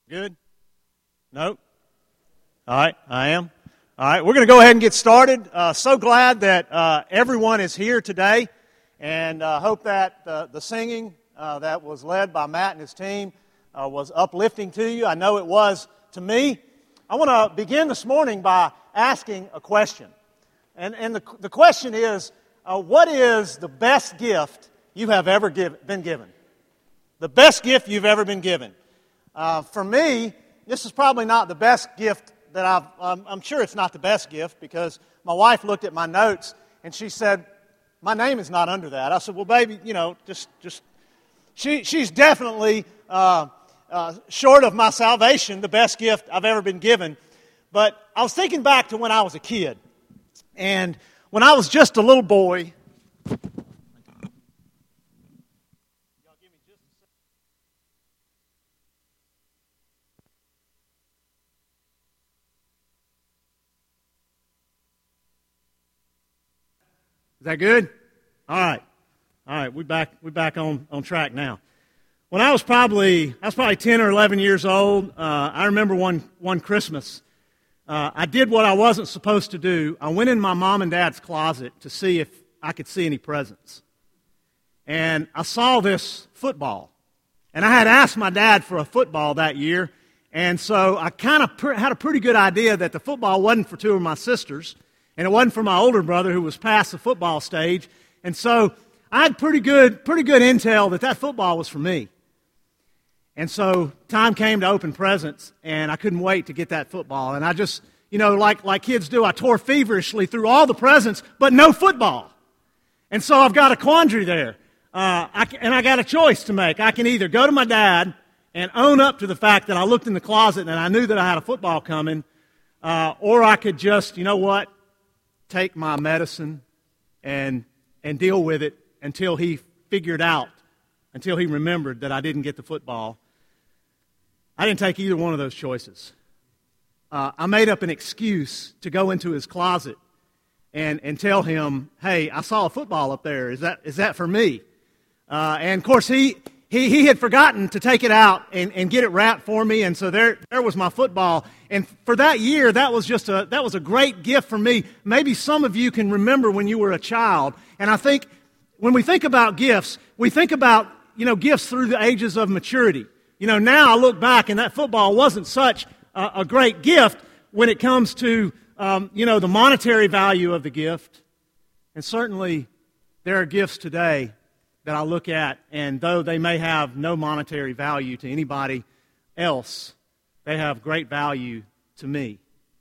Good? No? All right, I am. All right, we're going to go ahead and get started. So glad that everyone is here today, and hope that the singing that was led by Matt and his team was uplifting to you. I know it was to me. I want to begin this morning by asking a question. And the question is, what is the best gift you have ever been given? The best gift you've ever been given. For me, this is probably not the best gift that I'm sure it's not the best gift, because my wife looked at my notes and she said, my name is not under that. I said, well, baby, she's definitely short of my salvation, the best gift I've ever been given. But I was thinking back to when I was a kid. And when I was just a little boy, is that good? All right. We're back on track now. When I was probably 10 or 11 years old, I remember one Christmas. I did what I wasn't supposed to do. I went in my mom and dad's closet to see if I could see any presents. And I saw this football. And I had asked my dad for a football that year. And so I kind of had a pretty good idea that the football wasn't for two of my sisters. And it wasn't for my older brother, who was past the football stage. And so I had pretty good intel that football was for me. And so time came to open presents, and I couldn't wait to get that football. And I just, like kids do, I tore feverishly through all the presents, but no football. And so I've got a quandary there. I got a choice to make. I can either go to my dad and own up to the fact that I looked in the closet and I knew that I had a football coming, or I could just, take my medicine and deal with it until he remembered that I didn't get the football. I didn't take either one of those choices. I made up an excuse to go into his closet and tell him, hey, I saw a football up there. Is that for me? And of course, he had forgotten to take it out and get it wrapped for me, and so there was my football. And for that year, that was a great gift for me. Maybe some of you can remember when you were a child. And I think when we think about gifts, we think about gifts through the ages of maturity. Now I look back, and that football wasn't such a great gift when it comes to the monetary value of the gift. And certainly there are gifts today that I look at, and though they may have no monetary value to anybody else, they have great value to me.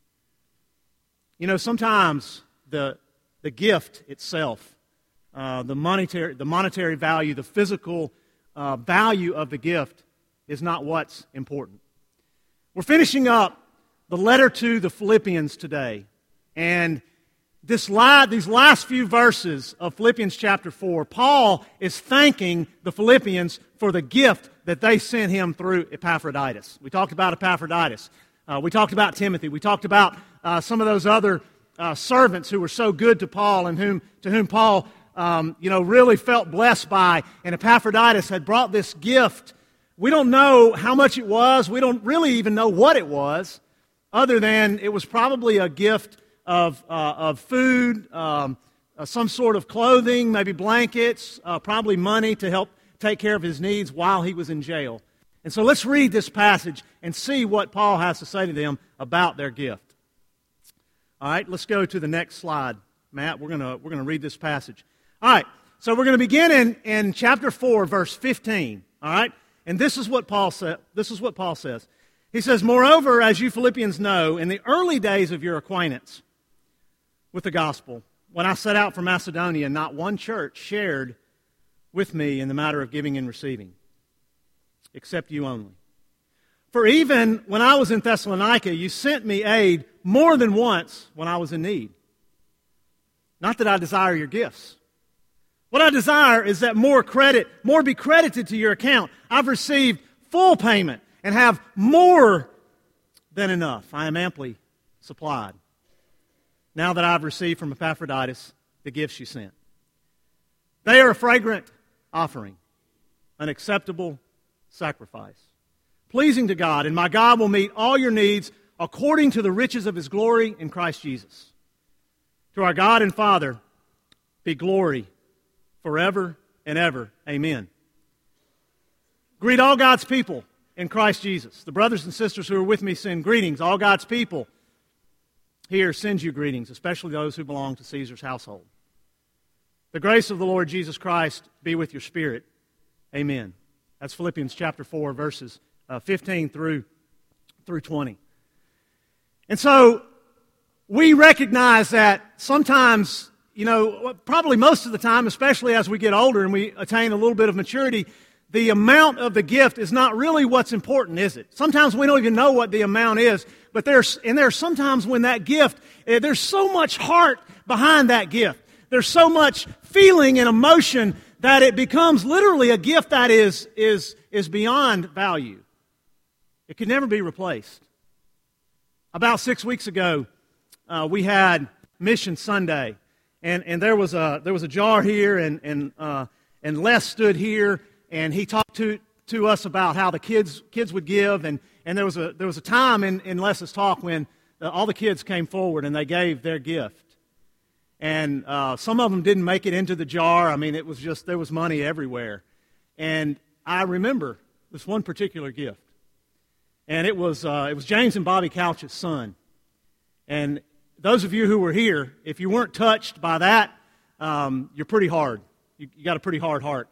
Sometimes the gift itself, the monetary value, the physical value of the gift is not what's important. We're finishing up the letter to the Philippians today, and these last few verses of Philippians chapter 4, Paul is thanking the Philippians for the gift that they sent him through Epaphroditus. We talked about Epaphroditus. We talked about Timothy. We talked about some of those other servants who were so good to Paul and to whom Paul really felt blessed by. And Epaphroditus had brought this gift. We don't know how much it was. We don't really even know what it was, other than it was probably a gift of food, some sort of clothing, maybe blankets, probably money to help take care of his needs while he was in jail. And so let's read this passage and see what Paul has to say to them about their gift. All right, let's go to the next slide, Matt. We're gonna read this passage. All right, so we're going to begin in chapter 4, verse 15. All right, and this is what Paul said. This is what Paul says. He says, "Moreover, as you Philippians know, in the early days of your acquaintance with the gospel, when I set out for Macedonia, not one church shared with me in the matter of giving and receiving, except you only. For even when I was in Thessalonica, you sent me aid more than once when I was in need. Not that I desire your gifts. What I desire is that more be credited to your account. I've received full payment and have more than enough. I am amply supplied, now that I've received from Epaphroditus the gifts you sent. They are a fragrant offering, an acceptable sacrifice. pleasing to God, and my God will meet all your needs according to the riches of His glory in Christ Jesus. To our God and Father be glory forever and ever. Amen. Greet all God's people in Christ Jesus. The brothers and sisters who are with me send greetings. All God's people here sends you greetings, especially those who belong to Caesar's household. The grace of the Lord Jesus Christ be with your spirit. Amen. That's Philippians chapter 4, verses 15 through 20. And so we recognize that sometimes, probably most of the time, especially as we get older and we attain a little bit of maturity, the amount of the gift is not really what's important, is it? Sometimes we don't even know what the amount is, but there's sometimes when that gift, there's so much heart behind that gift. There's so much feeling and emotion that it becomes literally a gift that is beyond value. It can never be replaced. About 6 weeks ago, we had Mission Sunday, and there was a jar here, and Les stood here, and he talked to us about how the kids would give, and there was a time in Les's talk when all the kids came forward and they gave their gift, and some of them didn't make it into the jar. I mean, it was just there was money everywhere, and I remember this one particular gift, and it was James and Bobby Couch's son, and those of you who were here, if you weren't touched by that, you're pretty hard. You got a pretty hard heart.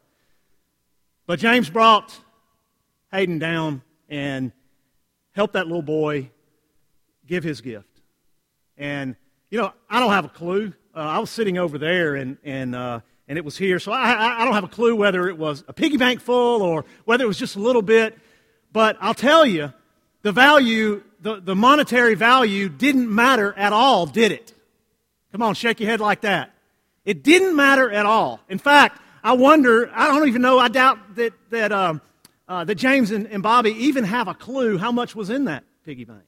But James brought Hayden down and helped that little boy give his gift. And, I don't have a clue. I was sitting over there, and it was here. So I don't have a clue whether it was a piggy bank full or whether it was just a little bit. But I'll tell you, the value, the monetary value didn't matter at all, did it? Come on, shake your head like that. It didn't matter at all. In fact, I wonder, I don't even know, I doubt that James and Bobby even have a clue how much was in that piggy bank.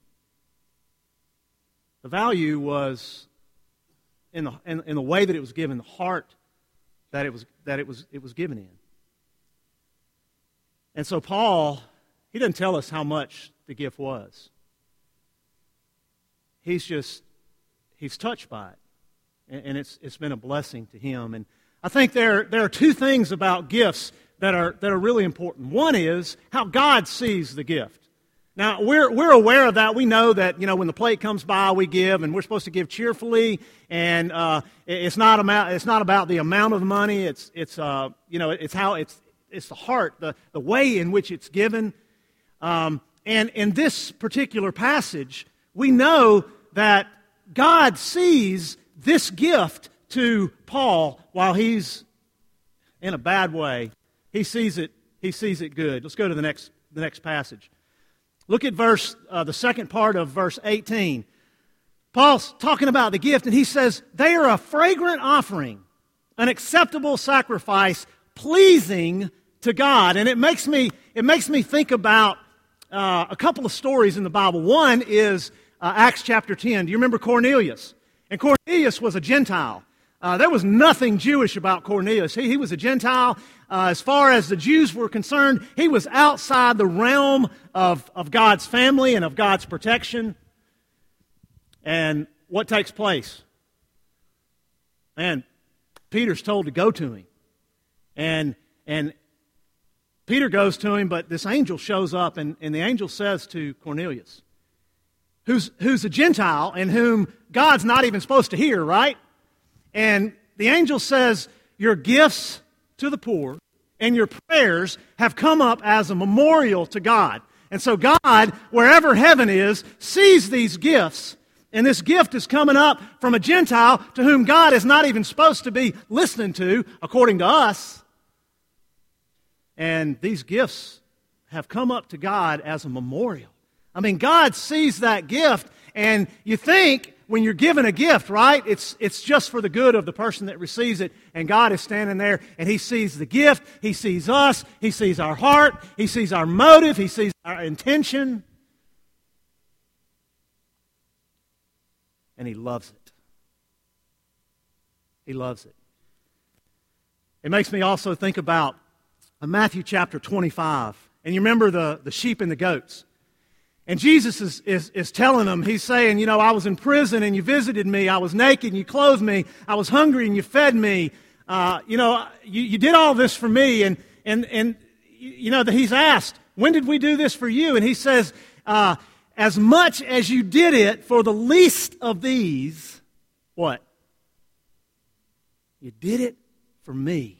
The value was in the way that it was given, the heart that it was given in. And so Paul, he doesn't tell us how much the gift was. He's touched by it, and it's been a blessing to him. And I think there are two things about gifts that are really important. One is how God sees the gift. Now, we're aware of that. We know that, when the plate comes by, we give, and we're supposed to give cheerfully, and it's not about the amount of the money. It's the heart, the way in which it's given. And in this particular passage, we know that God sees this gift to Paul while he's in a bad way. He sees it good. Let's go to the next passage. Look at the second part of verse 18. Paul's talking about the gift, and he says, they are a fragrant offering, an acceptable sacrifice, pleasing to God. And it makes me think about a couple of stories in the Bible. One is Acts chapter 10. Do you remember Cornelius? And Cornelius was a Gentile. There was nothing Jewish about Cornelius. He was a Gentile. As far as the Jews were concerned, he was outside the realm of God's family and of God's protection. And what takes place? And Peter's told to go to him. And Peter goes to him, but this angel shows up, and the angel says to Cornelius, who's a Gentile and whom God's not even supposed to hear, right? And the angel says, your gifts to the poor and your prayers have come up as a memorial to God. And so God, wherever heaven is, sees these gifts. And this gift is coming up from a Gentile to whom God is not even supposed to be listening to, according to us. And these gifts have come up to God as a memorial. I mean, God sees that gift, and you think when you're given a gift, right, it's just for the good of the person that receives it, and God is standing there, and He sees the gift, He sees us, He sees our heart, He sees our motive, He sees our intention, and He loves it. He loves it. It makes me also think about Matthew chapter 25, And you remember the sheep and the goats. And Jesus is telling them, he's saying, you know, I was in prison and you visited me. I was naked and you clothed me. I was hungry and you fed me. You did all this for me. And you know, he's asked, when did we do this for you? And he says, as much as you did it for the least of these, what? You did it for me.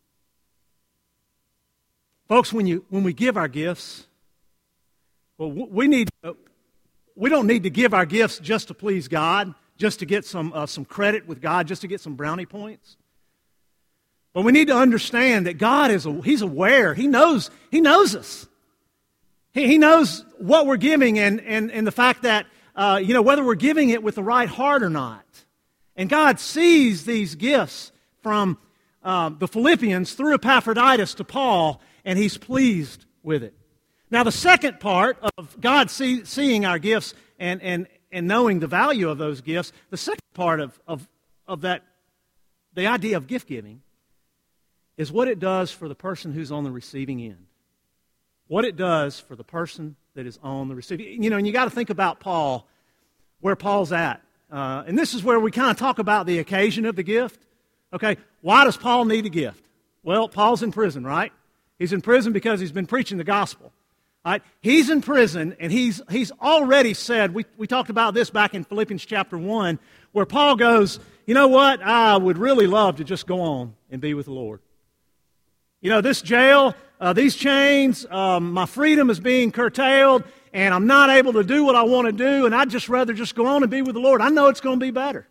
Folks, when we give our gifts, well, we don't need to give our gifts just to please God, just to get some credit with God, just to get some brownie points. But we need to understand that God He's aware. He knows us. He knows what we're giving and the fact that whether we're giving it with the right heart or not. And God sees these gifts from the Philippians through Epaphroditus to Paul, and He's pleased with it. Now, the second part of God seeing our gifts and knowing the value of those gifts, the second part of that, the idea of gift giving, is what it does for the person who's on the receiving end. What it does for the person that is on the receiving. You know, and you got to think about Paul, where Paul's at. And this is where we kind of talk about the occasion of the gift. Okay, why does Paul need a gift? Well, Paul's in prison, right? He's in prison because he's been preaching the gospel. Right? He's in prison, and he's already said, we talked about this back in Philippians chapter 1, where Paul goes, you know what, I would really love to just go on and be with the Lord. You know, this jail, these chains, my freedom is being curtailed, and I'm not able to do what I want to do, and I'd just rather just go on and be with the Lord. I know it's going to be better.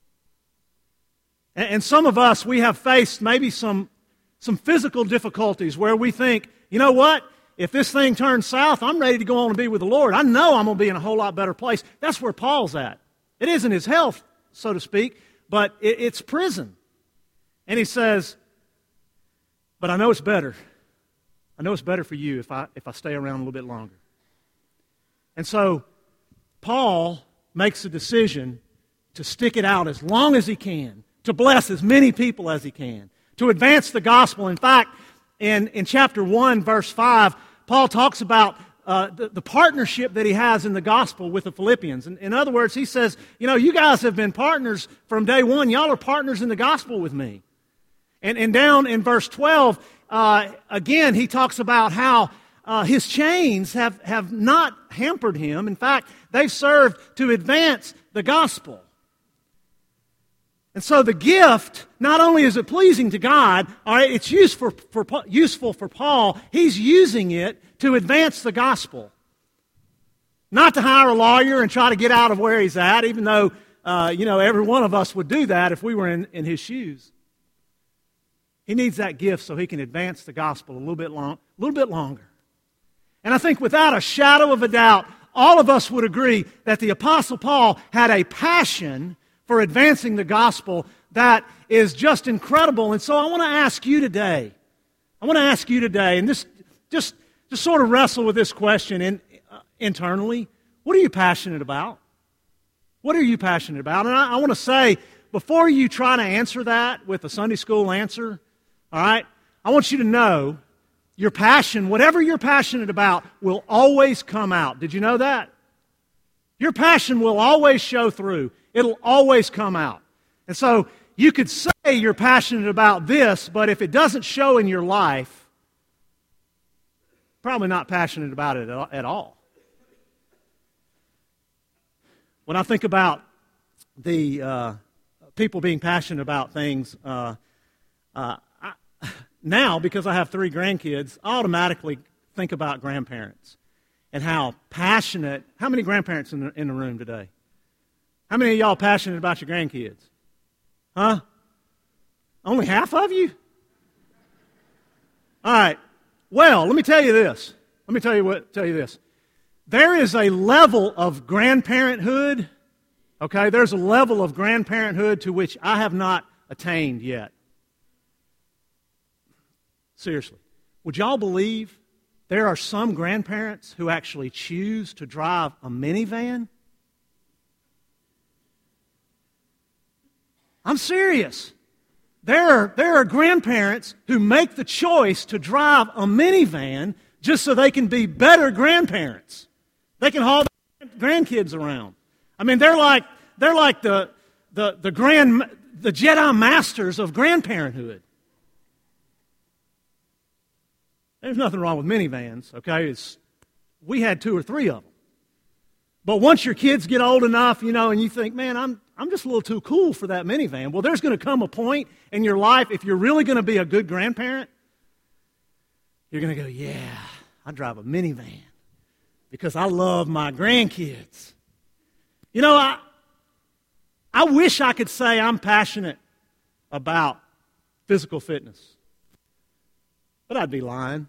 And some of us, we have faced maybe some physical difficulties where we think, you know what? If this thing turns south, I'm ready to go on and be with the Lord. I know I'm going to be in a whole lot better place. That's where Paul's at. It isn't his health, so to speak, but it's prison. And he says, but I know it's better. I know it's better for you if I stay around a little bit longer. And so Paul makes a decision to stick it out as long as he can, to bless as many people as he can, to advance the gospel. In fact, in chapter 1, verse 5, Paul talks about the partnership that he has in the gospel with the Philippians. In other words, he says, you know, you guys have been partners from day one. Y'all are partners in the gospel with me. And down in verse 12, again, he talks about how his chains have not hampered him. In fact, they've served to advance the gospel. And so the gift, not only is it pleasing to God, all right, it's useful for Paul. He's using it to advance the gospel. Not to hire a lawyer and try to get out of where he's at, even though, every one of us would do that if we were in his shoes. He needs that gift so he can advance the gospel a little bit longer. And I think without a shadow of a doubt, all of us would agree that the Apostle Paul had a passion for advancing the gospel that is just incredible. And so I want to ask you today, and just sort of wrestle with this question internally. What are you passionate about? What are you passionate about? And I want to say, before you try to answer that with a Sunday school answer, all right, I want you to know your passion, whatever you're passionate about, will always come out. Did you know that? Your passion will always show through. It'll always come out. And so you could say you're passionate about this, but if it doesn't show in your life, probably not passionate about it at all. When I think about the people being passionate about things, now, because I have 3 grandkids, I automatically think about grandparents and how passionate. How many grandparents in the room today? How many of y'all passionate about your grandkids? Huh? Only half of you? All right. Well, let me tell you this. There is a level of grandparenthood, okay? There's a level of grandparenthood to which I have not attained yet. Seriously. Would y'all believe there are some grandparents who actually choose to drive a minivan? I'm serious. There are grandparents who make the choice to drive a minivan just so they can be better grandparents. They can haul their grandkids around. I mean, they're like the Jedi masters of grandparenthood. There's nothing wrong with minivans, okay? We had 2 or 3 of them. But once your kids get old enough, and you think, man, I'm just a little too cool for that minivan. Well, there's going to come a point in your life, if you're really going to be a good grandparent, you're going to go, yeah, I drive a minivan because I love my grandkids. I wish I could say I'm passionate about physical fitness, but I'd be lying.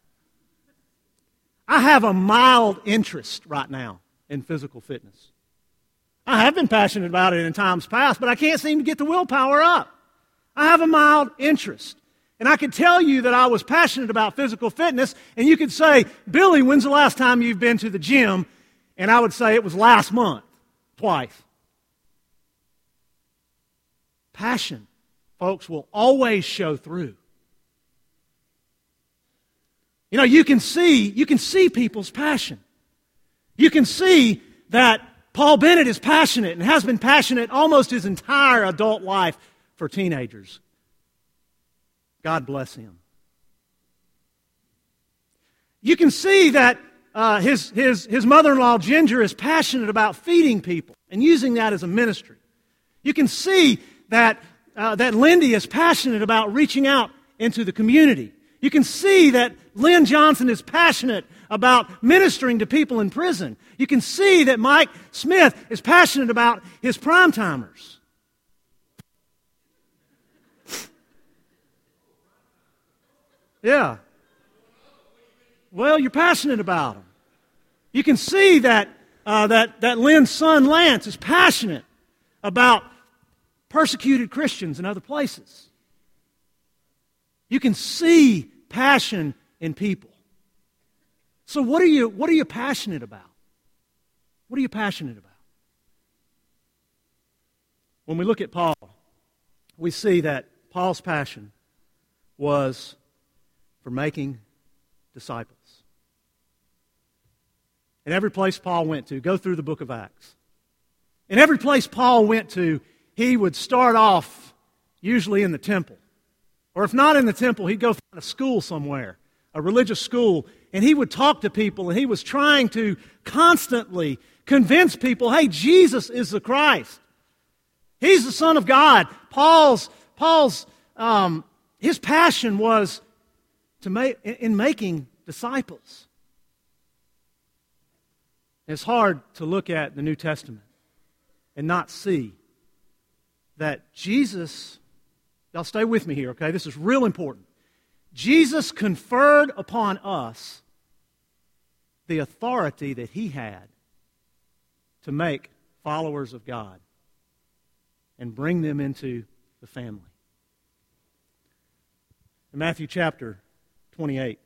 I have a mild interest right now in physical fitness. I have been passionate about it in times past, but I can't seem to get the willpower up. I have a mild interest. And I could tell you that I was passionate about physical fitness, and you could say, Billy, when's the last time you've been to the gym? And I would say it was last month, twice. Passion, folks, will always show through. You can see people's passion. You can see that Paul Bennett is passionate and has been passionate almost his entire adult life for teenagers. God bless him. You can see that his mother-in-law, Ginger, is passionate about feeding people and using that as a ministry. You can see that Lindy is passionate about reaching out into the community. You can see that Lynn Johnson is passionate about ministering to people in prison. You can see that Mike Smith is passionate about his prime-timers. Yeah. Well, you're passionate about them. You can see that Lynn's son Lance is passionate about persecuted Christians in other places. You can see passion in people. So what are you passionate about? What are you passionate about? When we look at Paul, we see that Paul's passion was for making disciples. In every place Paul went to, go through the book of Acts. In every place Paul went to, he would start off usually in the temple. Or if not in the temple, he'd go find a school somewhere, a religious school, and he would talk to people, and he was trying to constantly convince people, hey, Jesus is the Christ. He's the Son of God. His passion was in making disciples. It's hard to look at the New Testament and not see that Jesus, y'all stay with me here, okay? This is real important. Jesus conferred upon us the authority that he had to make followers of God and bring them into the family. In Matthew chapter 28,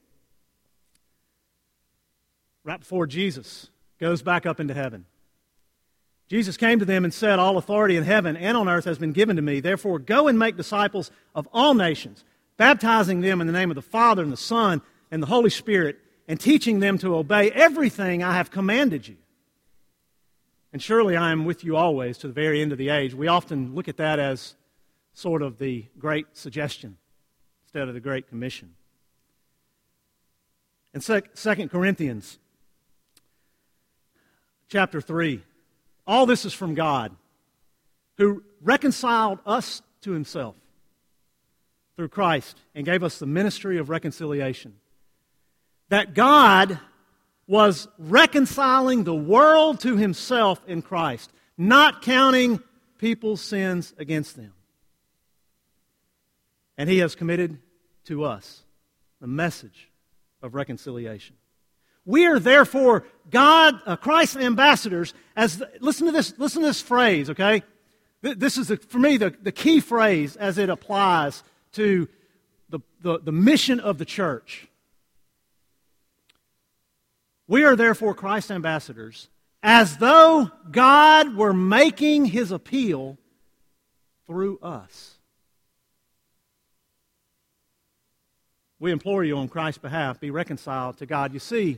right before Jesus goes back up into heaven, Jesus came to them and said, all authority in heaven and on earth has been given to me. Therefore, go and make disciples of all nations, baptizing them in the name of the Father and the Son and the Holy Spirit, and teaching them to obey everything I have commanded you. And surely I am with you always to the very end of the age. We often look at that as sort of the great suggestion instead of the great commission. In 2 Corinthians chapter 3, all this is from God, who reconciled us to himself through Christ and gave us the ministry of reconciliation. That God was reconciling the world to himself in Christ, not counting people's sins against them. And he has committed to us the message of reconciliation. We are therefore Christ's ambassadors. Listen to this phrase, okay? This is, for me, the key phrase as it applies to the mission of the church. We are therefore Christ's ambassadors, as though God were making his appeal through us. We implore you on Christ's behalf, be reconciled to God. You see,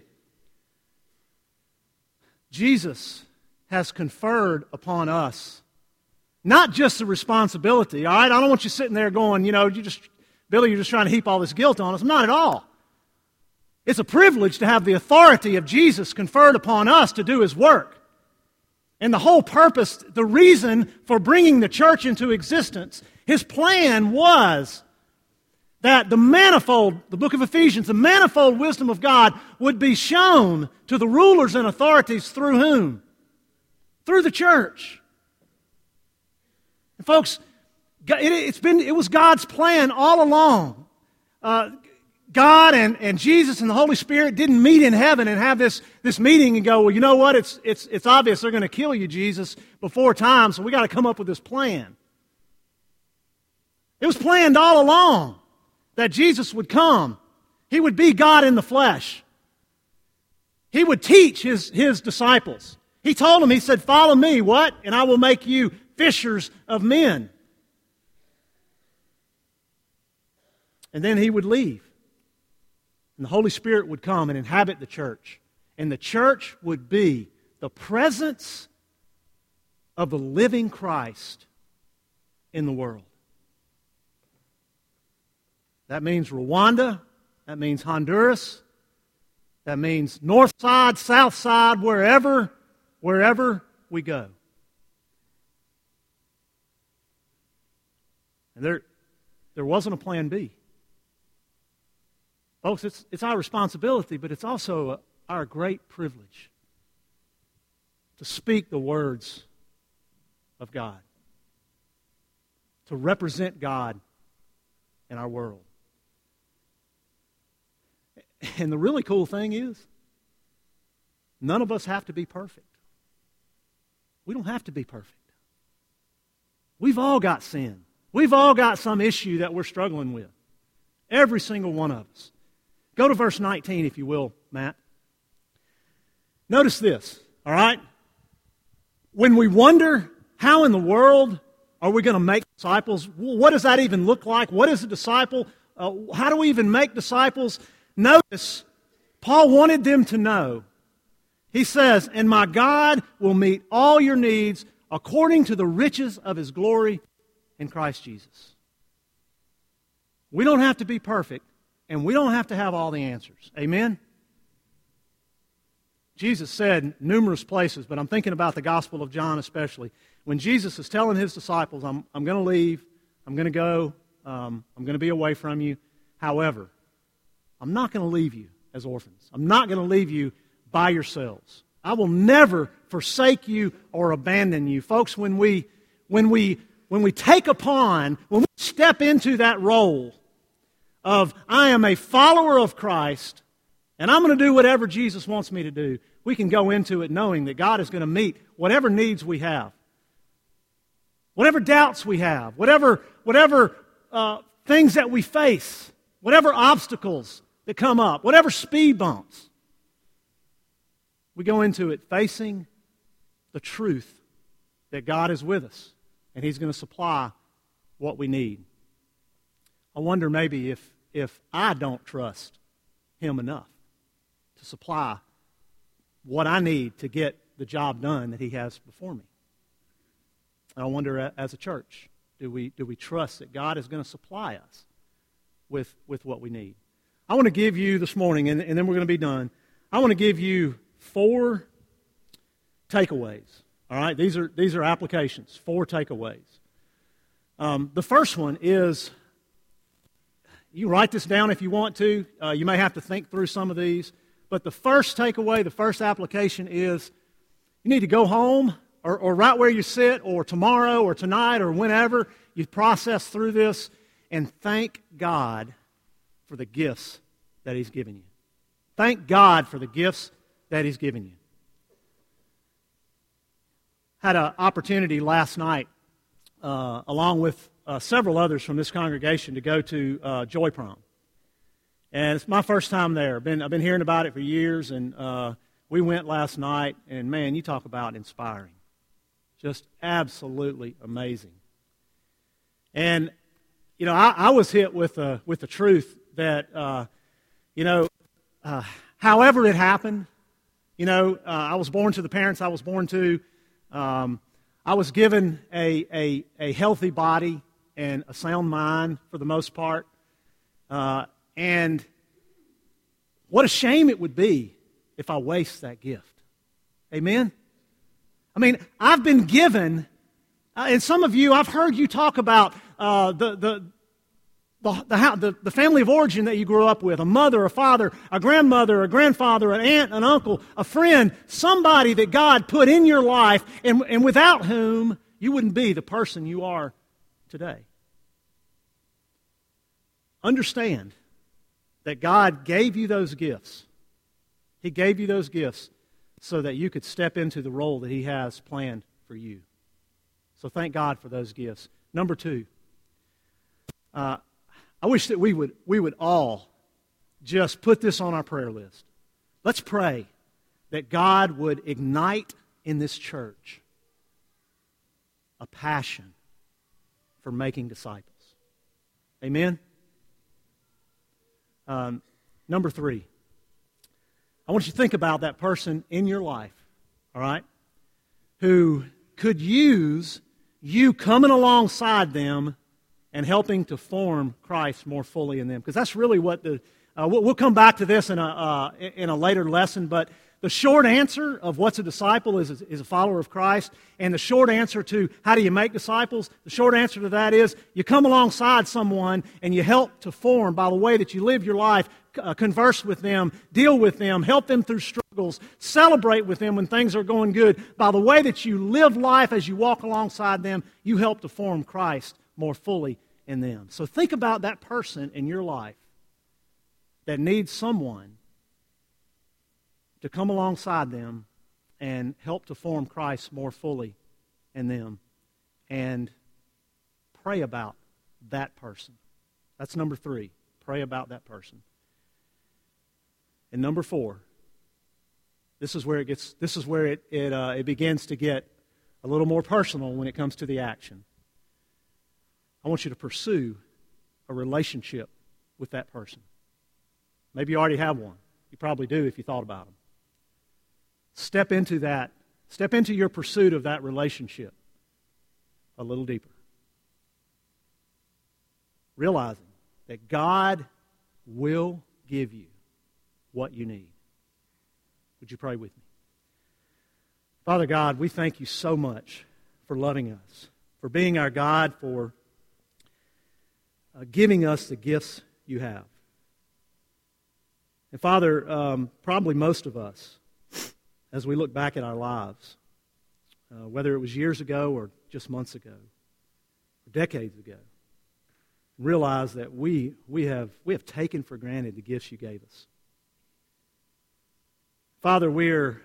Jesus has conferred upon us not just the responsibility, all right? I don't want you sitting there going, Billy, you're just trying to heap all this guilt on us. Not at all. It's a privilege to have the authority of Jesus conferred upon us to do His work. And the whole purpose, the reason for bringing the church into existence, His plan was that the book of Ephesians, the manifold wisdom of God would be shown to the rulers and authorities through whom? Through the church. And folks, it was God's plan all along. God and Jesus and the Holy Spirit didn't meet in heaven and have this meeting and go, well, you know what? It's obvious they're going to kill you, Jesus, before time, so we got to come up with this plan. It was planned all along that Jesus would come. He would be God in the flesh. He would teach His disciples. He told them, He said, follow me, what? And I will make you fishers of men. And then He would leave. And the Holy Spirit would come and inhabit the church. And the church would be the presence of the living Christ in the world. That means Rwanda. That means Honduras. That means north side, south side, wherever we go. And there wasn't a plan B. Folks, it's our responsibility, but it's also our great privilege to speak the words of God, to represent God in our world. And the really cool thing is, none of us have to be perfect. We don't have to be perfect. We've all got sin. We've all got some issue that we're struggling with. Every single one of us. Go to verse 19, if you will, Matt. Notice this, all right? When we wonder how in the world are we going to make disciples, what does that even look like? What is a disciple? How do we even make disciples? Notice, Paul wanted them to know. He says, and my God will meet all your needs according to the riches of His glory in Christ Jesus. We don't have to be perfect, and we don't have to have all the answers. Amen? Jesus said numerous places, but I'm thinking about the Gospel of John especially. When Jesus is telling His disciples, I'm going to leave, I'm going to go, I'm going to be away from you. However, I'm not going to leave you as orphans. I'm not going to leave you by yourselves. I will never forsake you or abandon you. Folks, when we take upon, when we step into that role of I am a follower of Christ and I'm going to do whatever Jesus wants me to do, we can go into it knowing that God is going to meet whatever needs we have, whatever doubts we have, whatever things that we face, whatever obstacles that come up, whatever speed bumps. We go into it facing the truth that God is with us and He's going to supply what we need. I wonder maybe if I don't trust Him enough to supply what I need to get the job done that He has before me. And I wonder, as a church, do we trust that God is going to supply us with what we need? I want to give you this morning, and then we're going to be done, I want to give you 4 takeaways. All right? These are applications, 4 takeaways. The first one is, you write this down if you want to. You may have to think through some of these. But the first takeaway, the first application is, you need to go home or right where you sit or tomorrow or tonight or whenever you process through this and thank God for the gifts that He's given you. Thank God for the gifts that He's given you. Had an opportunity last night, along with several others from this congregation, to go to Joy Prom. And it's my first time there. I've been hearing about it for years, and we went last night, and man, you talk about inspiring. Just absolutely amazing. And, I was hit with the truth that, however it happened, I was born to the parents I was born to. I was given a healthy body and a sound mind for the most part. And what a shame it would be if I waste that gift. Amen? I mean, I've been given, and some of you, I've heard you talk about the family of origin that you grew up with, a mother, a father, a grandmother, a grandfather, an aunt, an uncle, a friend, somebody that God put in your life and without whom you wouldn't be the person you are today. Understand that God gave you those gifts. He gave you those gifts so that you could step into the role that He has planned for you. So thank God for those gifts. Number 2, I wish that we would all just put this on our prayer list. Let's pray that God would ignite in this church a passion for making disciples. Amen? Number 3, I want you to think about that person in your life, all right, who could use you coming alongside them and helping to form Christ more fully in them. Because that's really what we'll come back to this in a later lesson, but the short answer of what's a disciple is a follower of Christ, and the short answer to how do you make disciples, the short answer to that is you come alongside someone and you help to form by the way that you live your life, converse with them, deal with them, help them through struggles, celebrate with them when things are going good. By the way that you live life as you walk alongside them, you help to form Christ more fully in them. So think about that person in your life that needs someone to come alongside them and help to form Christ more fully in them, and pray about that person. That's number 3. Pray about that person. And number 4, this is where it begins to get a little more personal when it comes to the action. I want you to pursue a relationship with that person. Maybe you already have one. You probably do if you thought about them. Step into that. Step into your pursuit of that relationship a little deeper. Realizing that God will give you what you need. Would you pray with me? Father God, we thank you so much for loving us, for being our God, for giving us the gifts you have. And Father, probably most of us, as we look back at our lives, whether it was years ago or just months ago, or decades ago, realize that we have taken for granted the gifts you gave us. Father, we are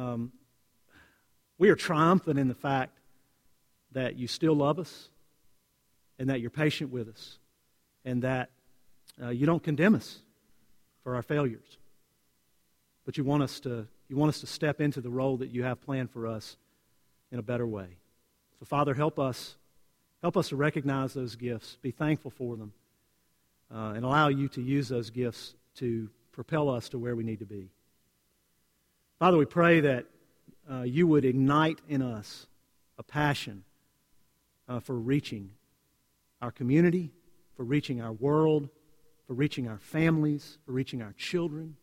triumphant in the fact that you still love us, and that you're patient with us, and that you don't condemn us for our failures, but you want us to step into the role that you have planned for us in a better way. So, Father, help us to recognize those gifts, be thankful for them, and allow you to use those gifts to propel us to where we need to be. Father, we pray that you would ignite in us a passion for reaching our community, for reaching our world, for reaching our families, for reaching our children.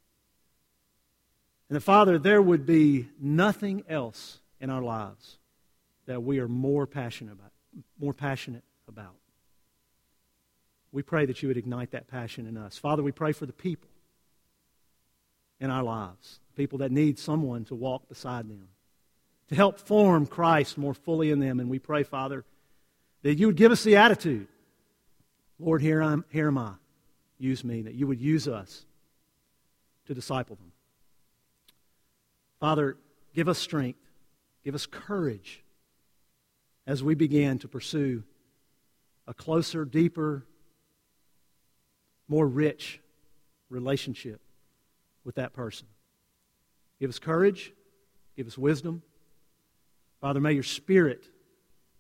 And that, Father, there would be nothing else in our lives that we are more passionate about. We pray that you would ignite that passion in us. Father, we pray for the people in our lives, people that need someone to walk beside them, to help form Christ more fully in them. And we pray, Father, that you would give us the attitude, Lord, here am I, use me, that you would use us to disciple them. Father, give us strength, give us courage as we begin to pursue a closer, deeper, more rich relationship with that person. Give us courage, give us wisdom. Father, may your Spirit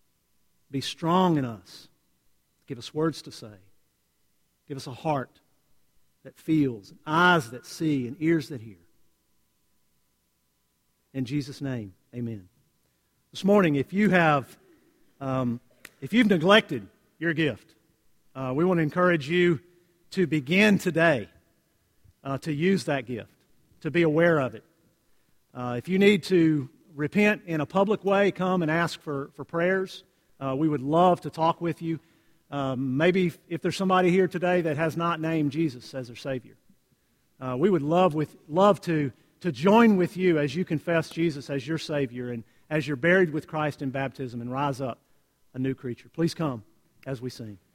be strong in us. Give us words to say. Give us a heart that feels, eyes that see, and ears that hear. In Jesus' name, amen. This morning, if you've neglected your gift, we want to encourage you to begin today to use that gift, to be aware of it. If you need to repent in a public way, come and ask for prayers. We would love to talk with you. Maybe if there's somebody here today that has not named Jesus as their Savior, we would love to join with you as you confess Jesus as your Savior and as you're buried with Christ in baptism and rise up a new creature. Please come as we sing.